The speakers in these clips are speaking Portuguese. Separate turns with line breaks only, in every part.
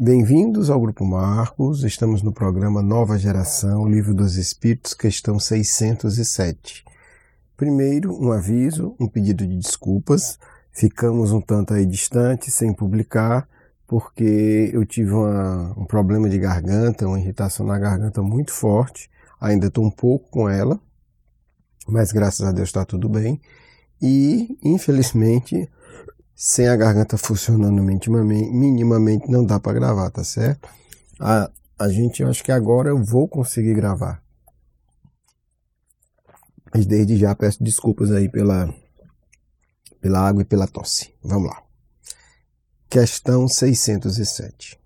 Bem-vindos ao Grupo Marcos, estamos no programa Nova Geração, Livro dos Espíritos, questão 607. Primeiro, um aviso, um pedido de desculpas. Ficamos um tanto aí distantes, sem publicar, porque eu tive um problema de garganta, uma irritação na garganta muito forte. Ainda estou um pouco com ela, mas graças a Deus está tudo bem. E, infelizmente, sem a garganta funcionando minimamente não dá para gravar, tá certo? Eu acho que agora eu vou conseguir gravar. Mas desde já peço desculpas aí pela água e pela tosse. Vamos lá. Questão 607.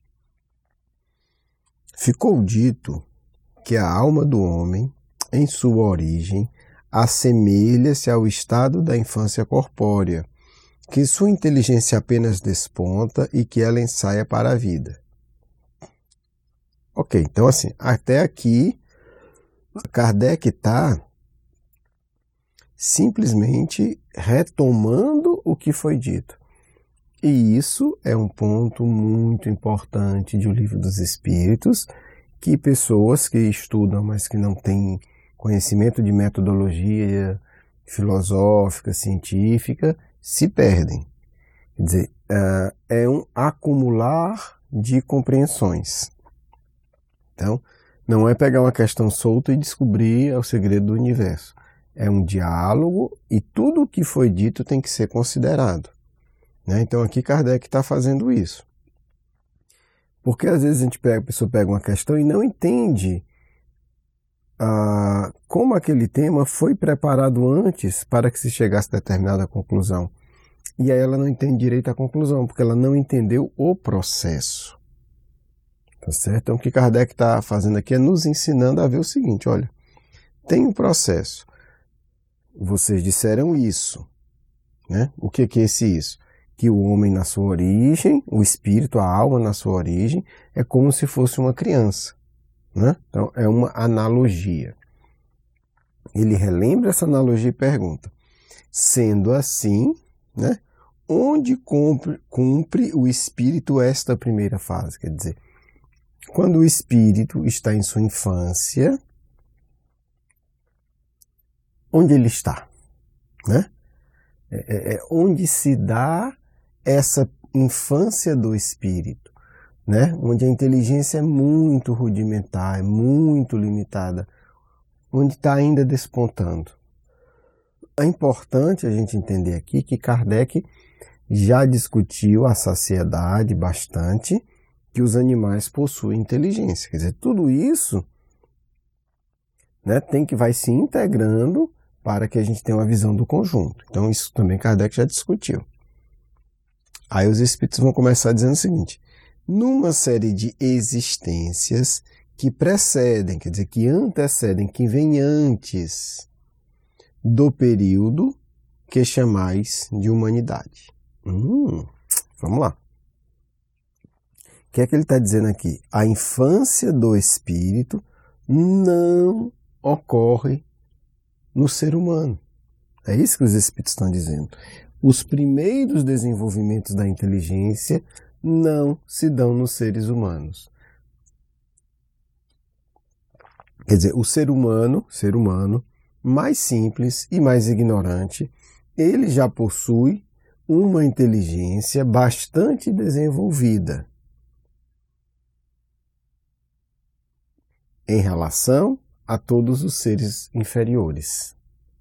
Ficou dito que a alma do homem, em sua origem, assemelha-se ao estado da infância corpórea, que sua inteligência apenas desponta e que ela ensaia para a vida. Ok, então assim, até aqui, Kardec está simplesmente retomando o que foi dito. E isso é um ponto muito importante de O Livro dos Espíritos, que pessoas que estudam, mas que não têm conhecimento de metodologia filosófica, científica, se perdem. Quer dizer, é um acumular de compreensões. Então, não é pegar uma questão solta e descobrir o segredo do universo. É um diálogo e tudo o que foi dito tem que ser considerado. Né? Então, aqui Kardec está fazendo isso. Porque às vezes a pessoa pega uma questão e não entende como aquele tema foi preparado antes para que se chegasse a determinada conclusão. E aí ela não entende direito a conclusão, porque ela não entendeu o processo. Tá certo? Então o que Kardec está fazendo aqui é nos ensinando a ver o seguinte, olha, tem um processo. Vocês disseram isso. Né? O que é isso? Que o homem na sua origem, o espírito, a alma na sua origem, é como se fosse uma criança. Né? Então é uma analogia. Ele relembra essa analogia e pergunta, sendo assim, né, onde cumpre o espírito esta primeira fase? Quer dizer, quando o espírito está em sua infância, onde ele está? Né? Onde se dá essa infância do espírito, né? Onde a inteligência é muito rudimentar, é muito limitada, onde está ainda despontando. É importante a gente entender aqui que Kardec já discutiu a saciedade bastante que os animais possuem inteligência. Quer dizer, tudo isso, né, vai se integrando para que a gente tenha uma visão do conjunto. Então isso também Kardec já discutiu. Aí os espíritos vão começar dizendo o seguinte, numa série de existências que precedem, quer dizer, que antecedem, que vêm antes do período que chamais de humanidade. Vamos lá. O que é que ele está dizendo aqui? A infância do espírito não ocorre no ser humano. É isso que os espíritos estão dizendo. Os primeiros desenvolvimentos da inteligência não se dão nos seres humanos. Quer dizer, o ser humano mais simples e mais ignorante, ele já possui uma inteligência bastante desenvolvida em relação a todos os seres inferiores.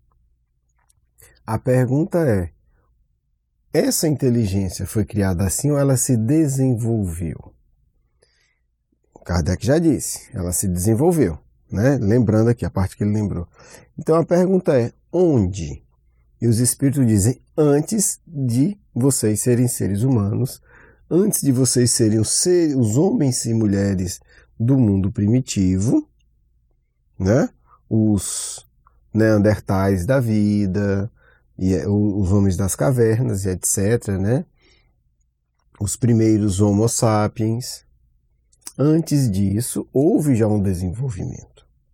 A pergunta é, essa inteligência foi criada assim ou ela se desenvolveu? Kardec já disse, ela se desenvolveu. Né? Lembrando aqui a parte que ele lembrou. Então a pergunta é, onde? E os espíritos dizem, antes de vocês serem seres humanos, antes de vocês serem os homens e mulheres do mundo primitivo, né? Os neandertais da vida, e os homens das cavernas, e etc., né? Os primeiros homo sapiens. Antes disso, houve já um desenvolvimento.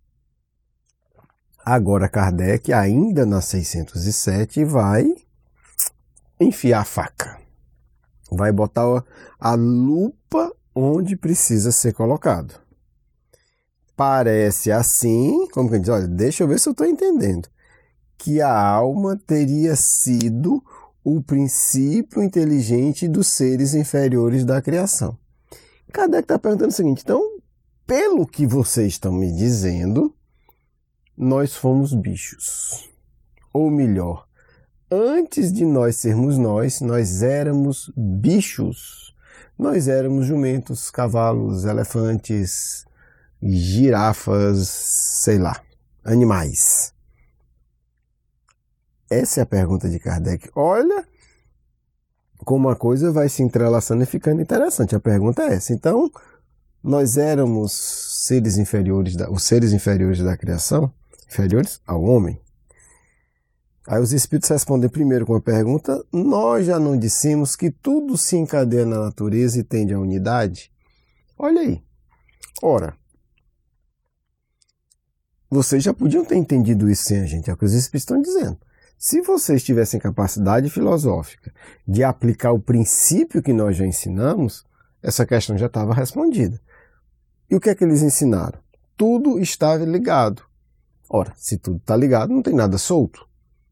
Agora Kardec, ainda na 607, vai enfiar a faca. Vai botar a lupa onde precisa ser colocado. Parece assim, como que diz, olha, deixa eu ver se eu estou entendendo, que a alma teria sido o princípio inteligente dos seres inferiores da criação. Kardec está perguntando o seguinte, então, pelo que vocês estão me dizendo, nós fomos bichos. Ou melhor, antes de nós sermos nós éramos bichos. Nós éramos jumentos, cavalos, elefantes, girafas, sei lá, animais. Essa é a pergunta de Kardec. Olha como a coisa vai se entrelaçando e ficando interessante. A pergunta é essa. Então, nós éramos seres inferiores, os seres inferiores da criação, inferiores ao homem. Aí os espíritos respondem primeiro com a pergunta, nós já não dissemos que tudo se encadeia na natureza e tende à unidade? Olha aí. Ora, vocês já podiam ter entendido isso sem a gente, é o que os espíritos estão dizendo. Se vocês tivessem capacidade filosófica de aplicar o princípio que nós já ensinamos, essa questão já estava respondida. E o que é que eles ensinaram? Tudo estava ligado. Ora, se tudo está ligado, não tem nada solto.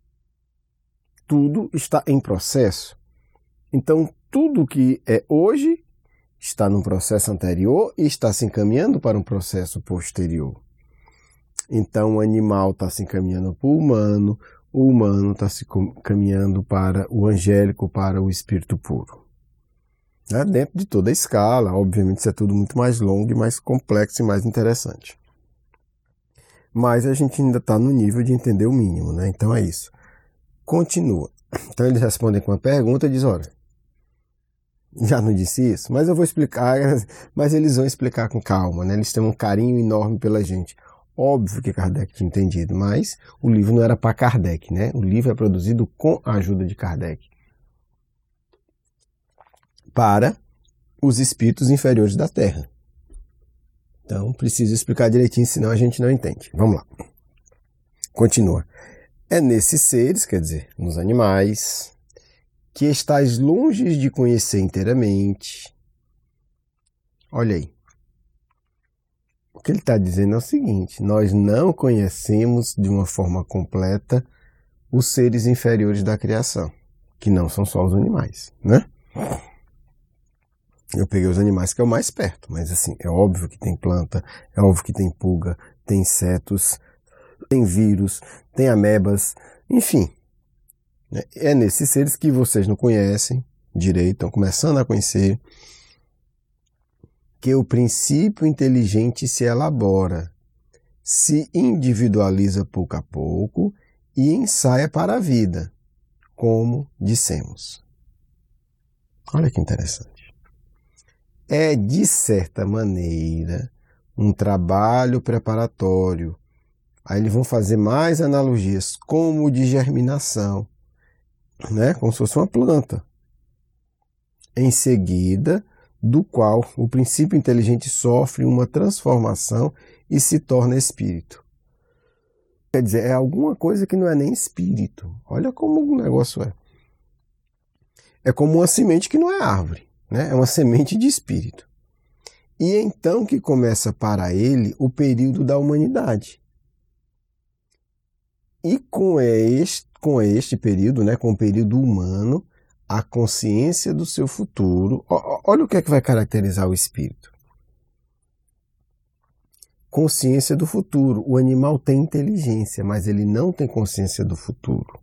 Tudo está em processo. Então, tudo que é hoje está num processo anterior e está se encaminhando para um processo posterior. Então, o animal está se encaminhando para o humano está se caminhando para o angélico, para o espírito puro. Dentro de toda a escala, obviamente isso é tudo muito mais longo, mais complexo e mais interessante. Mas a gente ainda está no nível de entender o mínimo, né? Então é isso. Continua. Então eles respondem com uma pergunta e dizem, olha, já não disse isso? Mas eu vou explicar, mas eles vão explicar com calma, né? Eles têm um carinho enorme pela gente. Óbvio que Kardec tinha entendido, mas o livro não era para Kardec, né? O livro é produzido com a ajuda de Kardec. Para os espíritos inferiores da Terra. Então, preciso explicar direitinho, senão a gente não entende. Vamos lá. Continua. É nesses seres, quer dizer, nos animais, que estáis longe de conhecer inteiramente. Olha aí. O que ele está dizendo é o seguinte, nós não conhecemos de uma forma completa os seres inferiores da criação, que não são só os animais, né? Eu peguei os animais que é o mais perto, mas assim, é óbvio que tem planta, é óbvio que tem pulga, tem insetos, tem vírus, tem amebas, enfim. É nesses seres que vocês não conhecem direito, estão começando a conhecer, que o princípio inteligente se elabora, se individualiza pouco a pouco e ensaia para a vida, como dissemos. Olha que interessante. É, de certa maneira, um trabalho preparatório. Aí eles vão fazer mais analogias, como o de germinação, né? Como se fosse uma planta. Em seguida, do qual o princípio inteligente sofre uma transformação e se torna espírito. Quer dizer, é alguma coisa que não é nem espírito. Olha como o negócio é. É como uma semente que não é árvore, né? É uma semente de espírito. E então que começa para ele o período da humanidade. E com este período, né, com o período humano, a consciência do seu futuro. Olha o que é que vai caracterizar o espírito. Consciência do futuro. O animal tem inteligência, mas ele não tem consciência do futuro.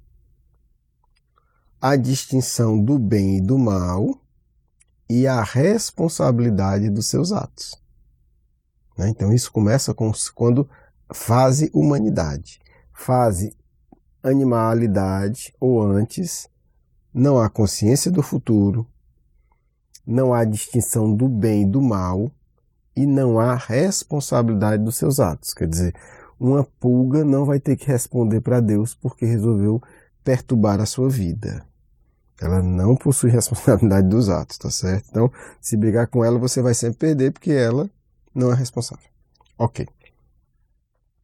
A distinção do bem e do mal e a responsabilidade dos seus atos. Então isso começa quando fase humanidade. Fase animalidade ou antes, não há consciência do futuro, não há distinção do bem e do mal e não há responsabilidade dos seus atos. Quer dizer, uma pulga não vai ter que responder para Deus porque resolveu perturbar a sua vida. Ela não possui responsabilidade dos atos, tá certo? Então, se brigar com ela, você vai sempre perder porque ela não é responsável. Ok.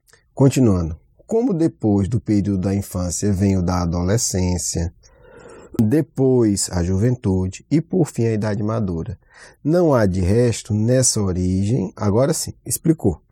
Continuando. Como depois do período da infância vem o da adolescência, depois a juventude e por fim a idade madura. Não há de resto nessa origem, agora sim, explicou.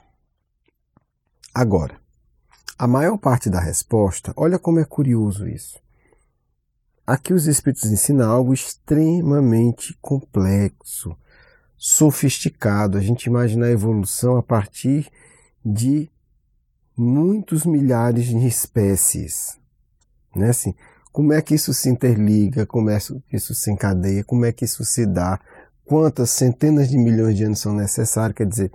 Agora, a maior parte da resposta, olha como é curioso isso. Aqui os Espíritos ensinam algo extremamente complexo, sofisticado. A gente imagina a evolução a partir de muitos milhares de espécies. Né? Assim, como é que isso se interliga, como é que isso se encadeia, como é que isso se dá, quantas centenas de milhões de anos são necessários, quer dizer,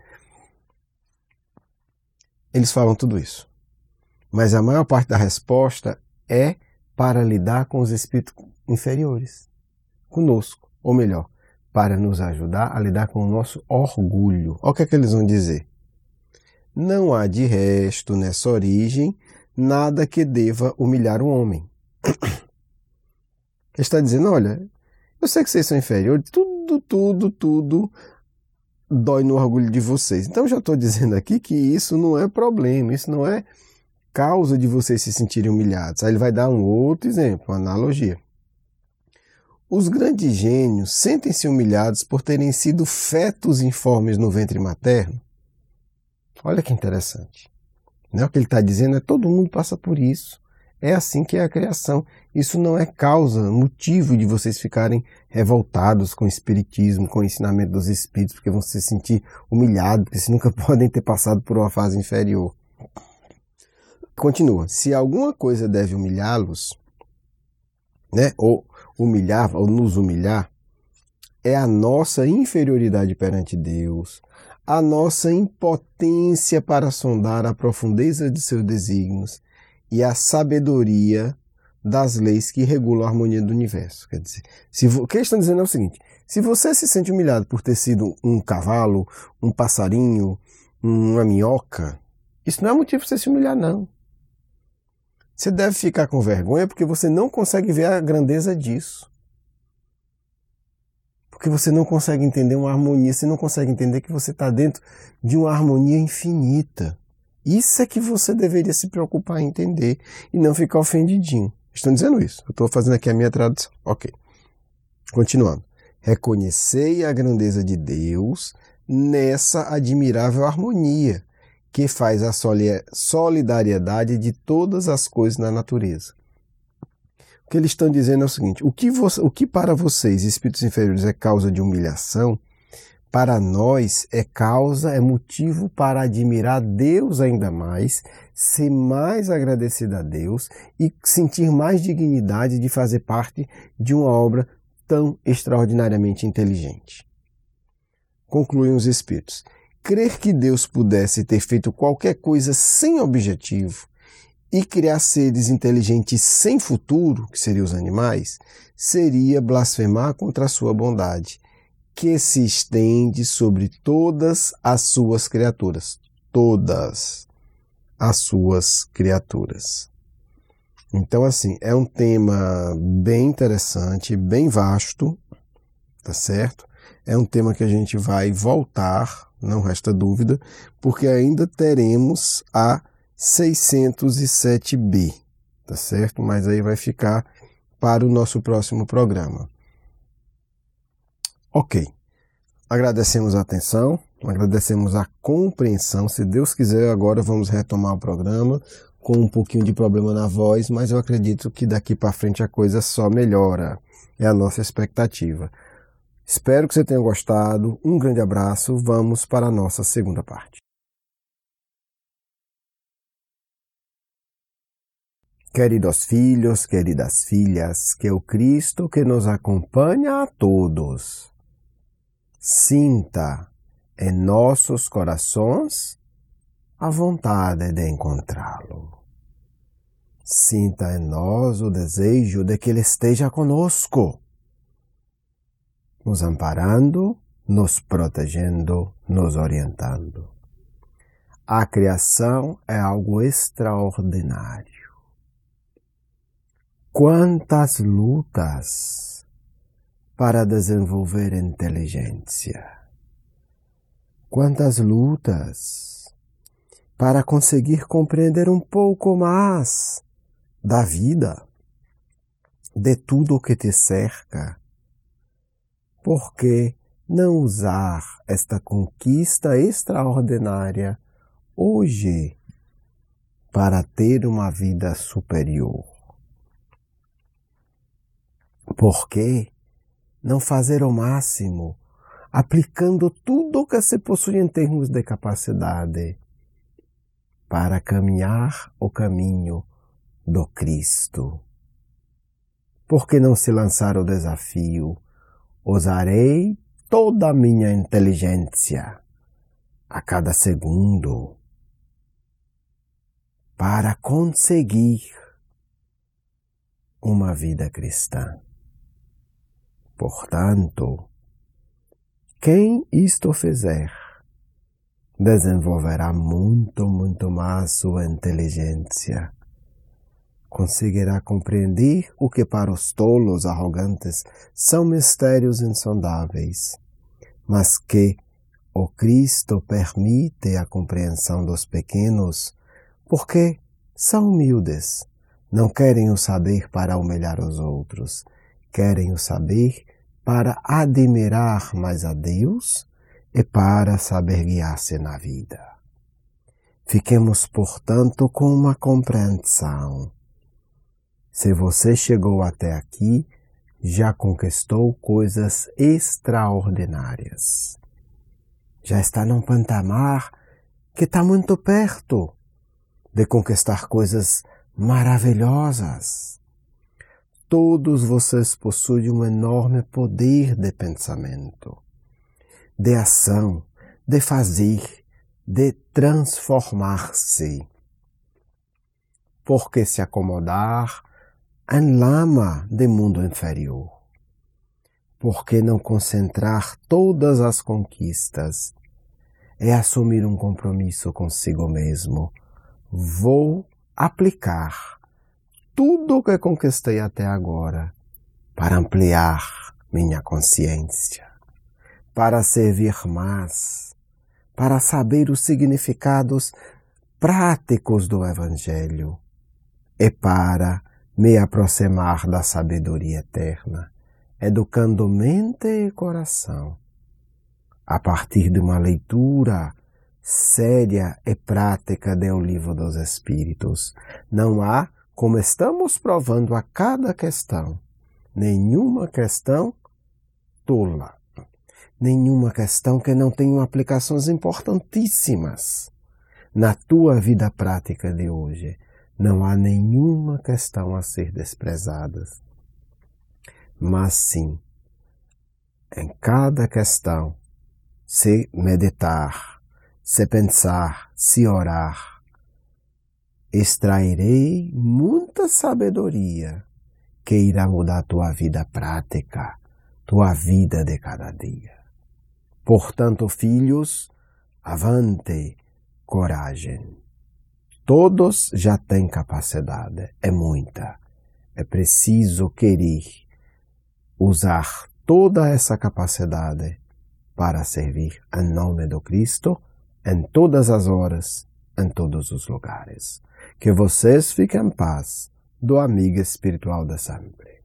eles falam tudo isso. Mas a maior parte da resposta é para lidar com os espíritos inferiores, conosco, ou melhor, para nos ajudar a lidar com o nosso orgulho. Olha o que é que eles vão dizer. Não há de resto nessa origem nada que deva humilhar o homem. Ele está dizendo, olha, eu sei que vocês são inferiores, tudo dói no orgulho de vocês. Então eu já estou dizendo aqui que isso não é problema, isso não é causa de vocês se sentirem humilhados. Aí ele vai dar um outro exemplo, uma analogia. Os grandes gênios sentem-se humilhados por terem sido fetos informes no ventre materno? Olha que interessante. Né? O que ele está dizendo é que todo mundo passa por isso. É assim que é a criação. Isso não é causa, motivo de vocês ficarem revoltados com o espiritismo, com o ensinamento dos espíritos, porque vão se sentir humilhados, porque vocês nunca podem ter passado por uma fase inferior. Continua. Se alguma coisa deve humilhá-los, né, ou humilhar, ou nos humilhar, é a nossa inferioridade perante Deus, a nossa impotência para sondar a profundeza de seus desígnios e a sabedoria das leis que regulam a harmonia do universo. Quer dizer, o que eles estão dizendo é o seguinte, se você se sente humilhado por ter sido um cavalo, um passarinho, uma minhoca, isso não é motivo para você se humilhar, não. Você deve ficar com vergonha porque você não consegue ver a grandeza disso. Porque você não consegue entender uma harmonia, você não consegue entender que você está dentro de uma harmonia infinita. Isso é que você deveria se preocupar em entender e não ficar ofendidinho. Estão dizendo isso. Eu estou fazendo aqui a minha tradução. Ok. Continuando. Reconhecei a grandeza de Deus nessa admirável harmonia que faz a solidariedade de todas as coisas na natureza. O que eles estão dizendo é o seguinte, o que para vocês, espíritos inferiores, é causa de humilhação, para nós é motivo para admirar Deus ainda mais, ser mais agradecido a Deus e sentir mais dignidade de fazer parte de uma obra tão extraordinariamente inteligente. Concluem os espíritos. Crer que Deus pudesse ter feito qualquer coisa sem objetivo e criar seres inteligentes sem futuro, que seriam os animais, seria blasfemar contra a sua bondade, que se estende sobre todas as suas criaturas. Todas as suas criaturas. Então, assim, é um tema bem interessante, bem vasto, tá certo? É um tema que a gente vai voltar, não resta dúvida, porque ainda teremos a 607B, tá certo? Mas aí vai ficar para o nosso próximo programa. Ok. Agradecemos a atenção, agradecemos a compreensão. Se Deus quiser, agora vamos retomar o programa com um pouquinho de problema na voz, mas eu acredito que daqui para frente a coisa só melhora. É a nossa expectativa. Espero que você tenha gostado. Um grande abraço. Vamos para a nossa segunda parte. Queridos filhos, queridas filhas, que o Cristo que nos acompanha a todos sinta em nossos corações a vontade de encontrá-lo. Sinta em nós o desejo de que Ele esteja conosco, nos amparando, nos protegendo, nos orientando. A criação é algo extraordinário. Quantas lutas para desenvolver inteligência. Quantas lutas para conseguir compreender um pouco mais da vida, de tudo o que te cerca? Por que não usar esta conquista extraordinária hoje para ter uma vida superior? Por que não fazer o máximo, aplicando tudo o que se possui em termos de capacidade, para caminhar o caminho do Cristo? Por que não se lançar o desafio? Usarei toda a minha inteligência a cada segundo para conseguir uma vida cristã. Portanto, quem isto fizer, desenvolverá muito mais sua inteligência. Conseguirá compreender o que para os tolos arrogantes são mistérios insondáveis, mas que o Cristo permite a compreensão dos pequenos, porque são humildes, não querem o saber para humilhar os outros, querem o saber para admirar mais a Deus e para saber guiar-se na vida. Fiquemos, portanto, com uma compreensão. Se você chegou até aqui, já conquistou coisas extraordinárias. Já está num patamar que está muito perto de conquistar coisas maravilhosas. Todos vocês possuem um enorme poder de pensamento, de ação, de fazer, de transformar-se. Por que se acomodar em lama de mundo inferior? Por que não concentrar todas as conquistas e assumir um compromisso consigo mesmo? Vou aplicar tudo o que conquistei até agora para ampliar minha consciência, para servir mais, para saber os significados práticos do Evangelho e para me aproximar da sabedoria eterna, educando mente e coração, a partir de uma leitura séria e prática do Livro dos Espíritos. Não há, como estamos provando a cada questão, nenhuma questão tola, nenhuma questão que não tenha aplicações importantíssimas na tua vida prática de hoje. Não há nenhuma questão a ser desprezada. Mas sim, em cada questão, se meditar, se pensar, se orar, extrairei muita sabedoria que irá mudar tua vida prática, tua vida de cada dia. Portanto, filhos, avante, coragem. Todos já têm capacidade, é muita. É preciso querer usar toda essa capacidade para servir em nome do Cristo, em todas as horas, em todos os lugares. Que vocês fiquem em paz, do amigo espiritual de sempre.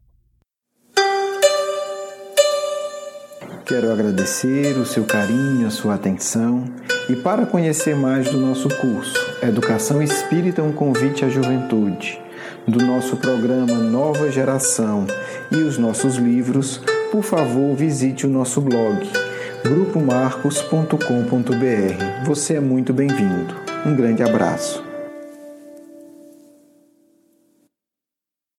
Quero agradecer o seu carinho, a sua atenção, e para conhecer mais do nosso curso Educação Espírita, um convite à juventude, do nosso programa Nova Geração e os nossos livros, por favor, visite o nosso blog grupomarcos.com.br. Você é muito bem-vindo. Um grande abraço.